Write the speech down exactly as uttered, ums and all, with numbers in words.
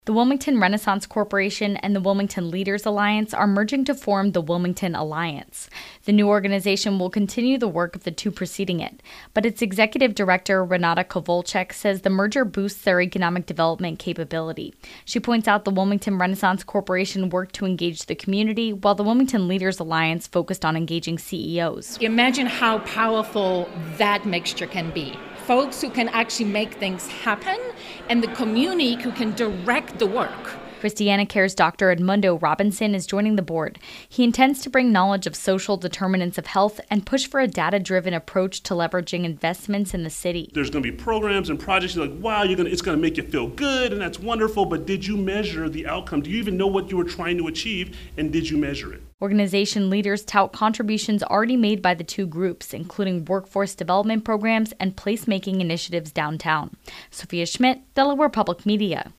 The Wilmington Renaissance Corporation and the Wilmington Leaders Alliance are merging to form the Wilmington Alliance. The new organization will continue the work of the two preceding it, but its executive director, Renata Kovalchek, says the merger boosts their economic development capability. She points out the Wilmington Renaissance Corporation worked to engage the community, while the Wilmington Leaders Alliance focused on engaging C E Os. Imagine how powerful that mixture can be. Folks who can actually make things happen, and the community who can direct the work. Christiana Care's Doctor Edmundo Robinson is joining the board. He intends to bring knowledge of social determinants of health and push for a data-driven approach to leveraging investments in the city. There's going to be programs and projects you're like, wow, you're gonna, it's going to make you feel good, and that's wonderful, but did you measure the outcome? Do you even know what you were trying to achieve, and did you measure it? Organization leaders tout contributions already made by the two groups, including workforce development programs and placemaking initiatives downtown. Sophia Schmidt, Delaware Public Media.